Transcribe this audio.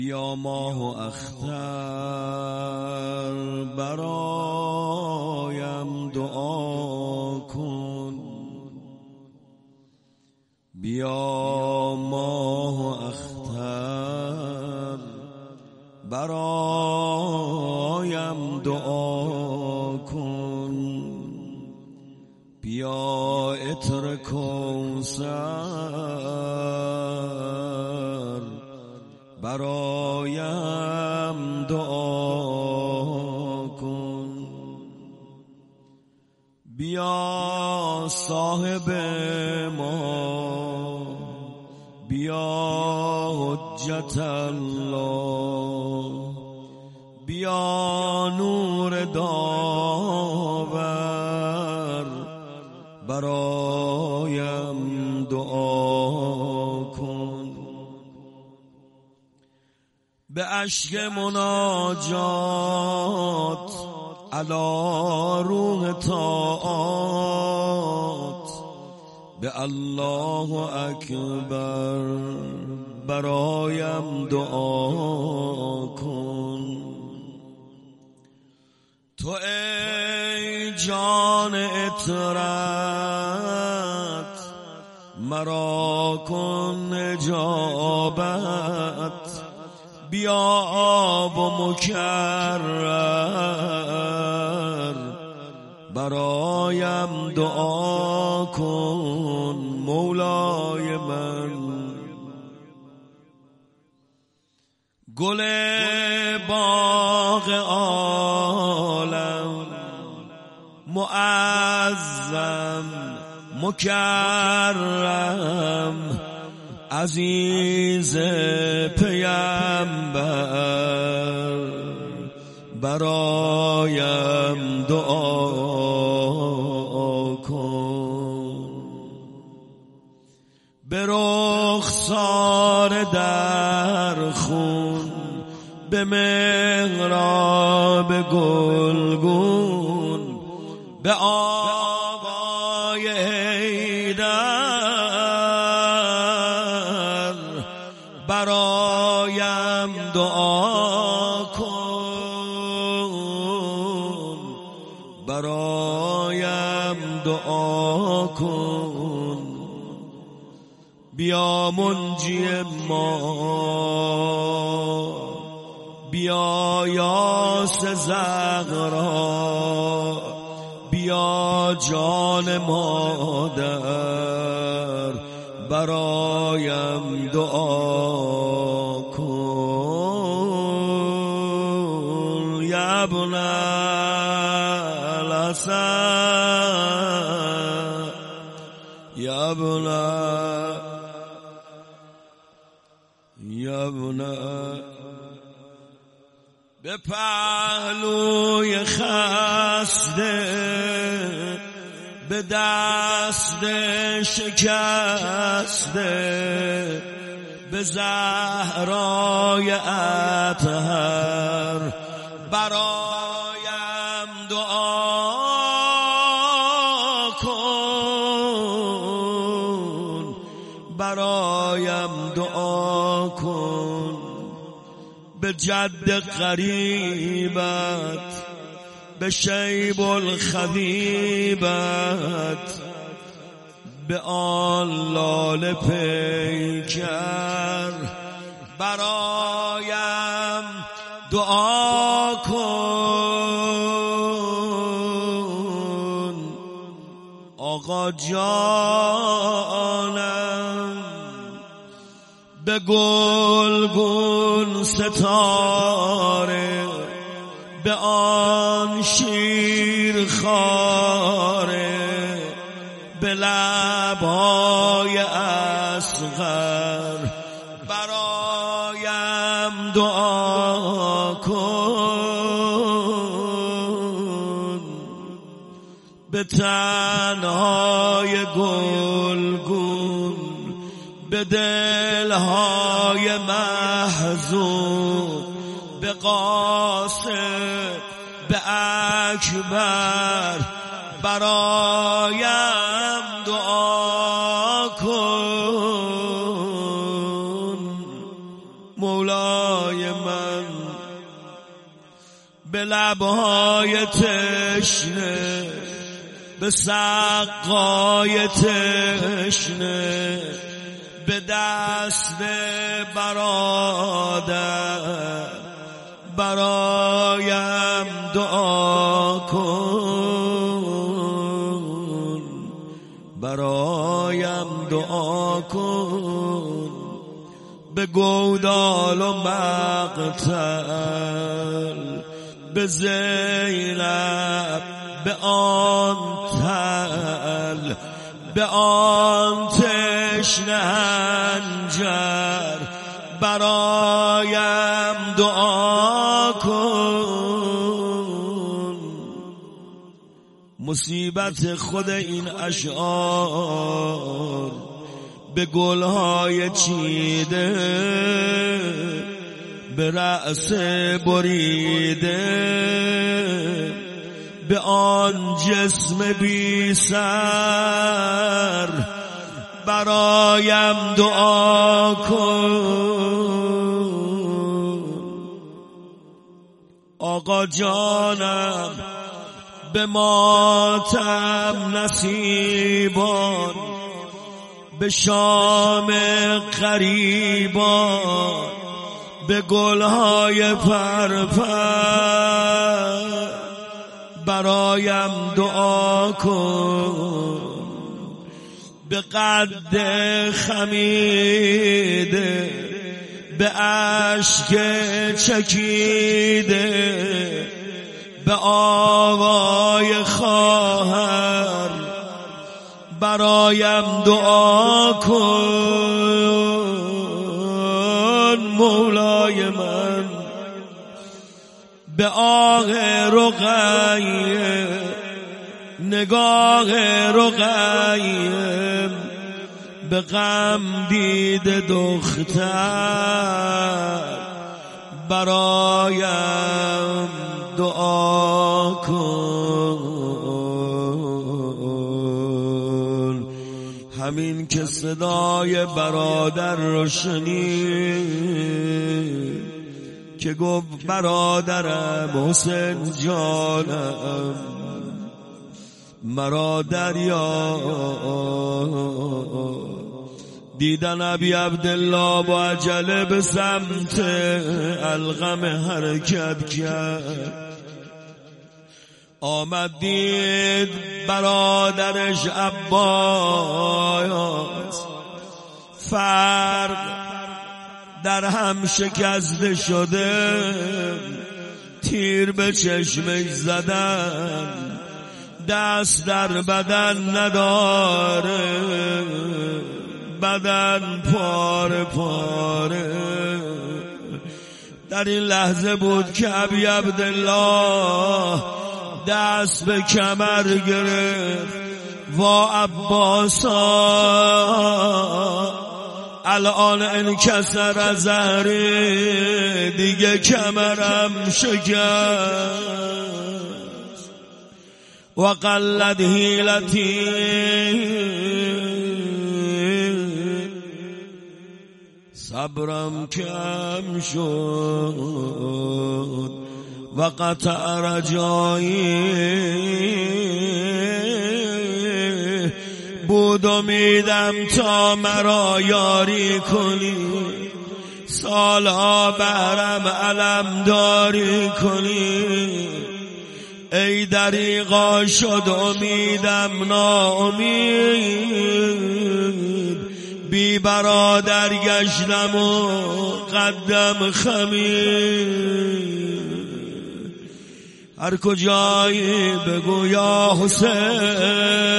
یا ماه و اختر برایم دعا کن، بیا ماه و اختر برایم دعا کن، بیا عطر کوثر برایم دعا کن، بیا صاحب ما، بیا حجت الله، بیا نور داور برایم دعا کن. به اشک مناجات علی روح طاعات، به الله اکبر برایم دعا کن. تو ای جان عطرت مرا کن اجابت، بیا آب و مکرر برایم دعا کن. مولای من گل باغ عالم، معظم مکرم عزیز پیامبر برایم دعا کن. به رخسار در خون، به محراب گلگون، به آوای حیدر برایم دعا کن، برایم دعا کن. بیا منجی ما، بیا یاس زغرا، بیا جان مادر برایم دعا کن. یا ابن الحسن، یا ابن به پهلوی خسته، به دست شکسته، به زهرای اطهر برایم دعا کن، برایم دعا کن. به جد قریبت، به شیب الخبیبت، به آن لال پیکر برایم دعا کن. آقا جانم به گلگون ستاره، به آن شیر خاره، به لبهای اصغر برایم دعا کن. به تنهای گلگون، به دلهای محزون، به قاصد، به اکبر برایم دعا کن. مولای مولای من به لبهای تشنه، به سقای تشنه، به دست برادر برایم دعا کن، برایم دعا کن. به گودال و مقتل، به زینب، به آن تل، به آن تشنه هنجر برایم دعا کن. مصیبت خود این اشعار به گلهای چیده، به رأس بریده، به آن جسم بی سر برایم دعا کن. آقا جانم به ماتم نصیبان، به شام غریبان، به گلهای پرپر برایم دعا کن. به قد خمیده، به اشک چکیده، به آوای خواهر برایم دعا کن. مولای من به آه رقیه، نگاه رقیه، به غم دیده دختر برایم دعا کن. همین که صدای برادر رو شنید که گفت برادرم حسین جانم مرا دریا، دیدن ابی عبدالله با عجله به سمت القم حرکت کرد. آمد دید برادرش عباس فرق در هم شکسته شده، تیر به چشمش زدن، دست در بدن نداره، بدن پاره پاره. در این لحظه بود که ابی عبدالله دست به کمر گرفت. وا عباسا الان انکسر از زهری، دیگه کمرم شکست و قلت حیلتی، صبرم کم شد و قطع رجایی. بود امیدم تا مرا یاری کنی، سالها بهرم علم داری کنی. ای دریغا شد امیدم ناامید، بی برادر گشتم و قدم خمید. هر کجایی بگو یا حسین،